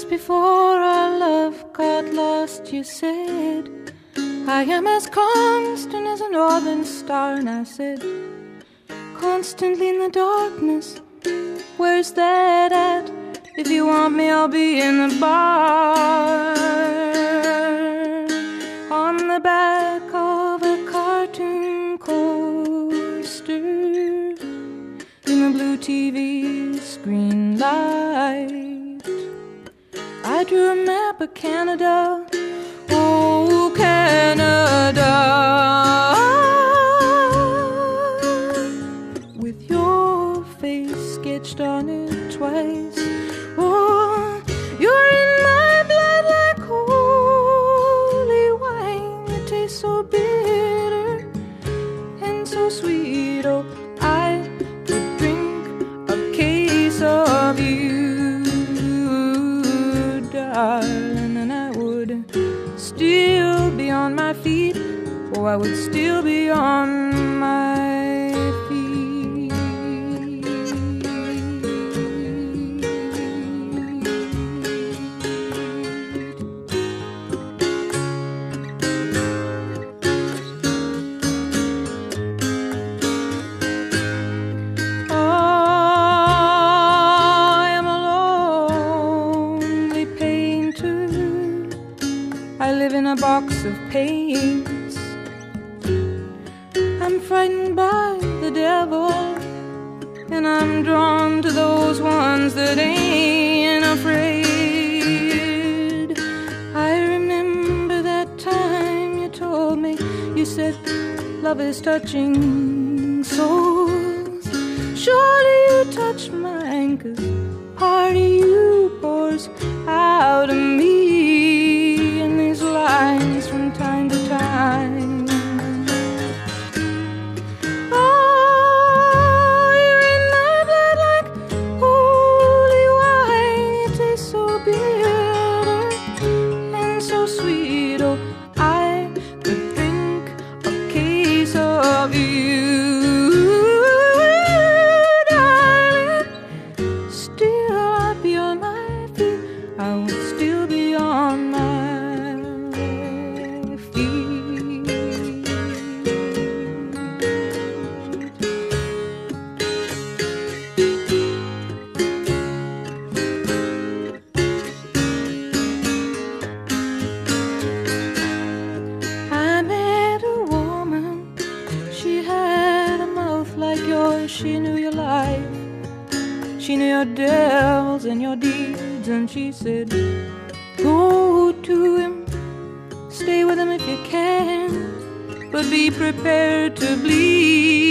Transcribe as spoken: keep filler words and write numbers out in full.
Just before our love got lost, you said, I am as constant as a northern star. And I said, constantly in the darkness, where's that at? If you want me, I'll be in the bar. On the back of a cartoon coaster, in the blue T V screen light, I drew a map of Canada. Oh, Canada, with your face sketched on it twice. Oh, you're in my blood like holy wine. It tastes so bitter and so sweet. Oh, I could drink a case of you, darling, and I would still be on my feet. Oh, I would still be on my feet. Oh, I am a lonely painter. I live in a box of paints. I'm frightened by the devil, and I'm drawn to those ones that ain't afraid. I remember that time you told me, you said, love is touching souls. Surely you touched mine, 'cause part of you pours out of me in these lines from time to time. Oh, you're in my blood like holy wine. It tastes so bitter and so sweet. Oh, I could drink a case of you, darling. Still I'd be on my feet. I would still be on my she knew your life, she knew your devils and your deeds, and she said, go to him, stay with him if you can, but be prepared to bleed.